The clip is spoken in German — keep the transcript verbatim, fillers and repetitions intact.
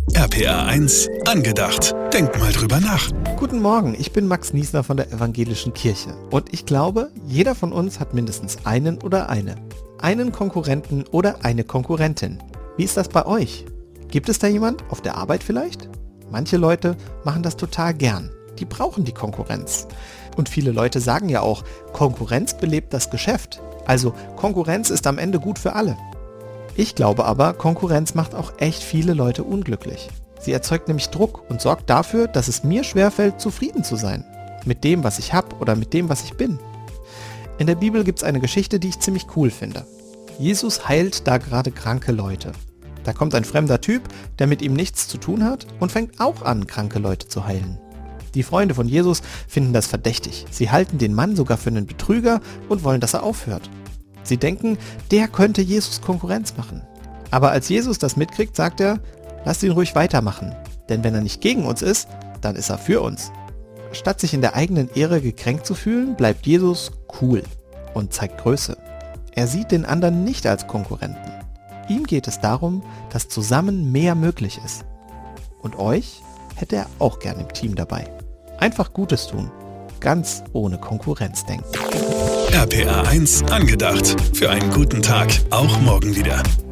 R P R eins angedacht. Denk mal drüber nach. Guten Morgen, ich bin Max Niesner von der Evangelischen Kirche und ich glaube, jeder von uns hat mindestens einen oder eine. Einen Konkurrenten oder eine Konkurrentin. Wie ist das bei euch? Gibt es da jemand, auf der Arbeit vielleicht? Manche Leute machen das total gern. Die brauchen die Konkurrenz. Und viele Leute sagen ja auch, Konkurrenz belebt das Geschäft. Also Konkurrenz ist am Ende gut für alle. Ich glaube aber, Konkurrenz macht auch echt viele Leute unglücklich. Sie erzeugt nämlich Druck und sorgt dafür, dass es mir schwerfällt, zufrieden zu sein. Mit dem, was ich habe oder mit dem, was ich bin. In der Bibel gibt es eine Geschichte, die ich ziemlich cool finde. Jesus heilt da gerade kranke Leute. Da kommt ein fremder Typ, der mit ihm nichts zu tun hat und fängt auch an, kranke Leute zu heilen. Die Freunde von Jesus finden das verdächtig. Sie halten den Mann sogar für einen Betrüger und wollen, dass er aufhört. Sie denken, der könnte Jesus Konkurrenz machen. Aber als Jesus das mitkriegt, sagt er, lasst ihn ruhig weitermachen. Denn wenn er nicht gegen uns ist, dann ist er für uns. Statt sich in der eigenen Ehre gekränkt zu fühlen, bleibt Jesus cool und zeigt Größe. Er sieht den anderen nicht als Konkurrenten. Ihm geht es darum, dass zusammen mehr möglich ist. Und euch hätte er auch gern im Team dabei. Einfach Gutes tun, ganz ohne Konkurrenzdenken. R P R eins angedacht. Für einen guten Tag, auch morgen wieder.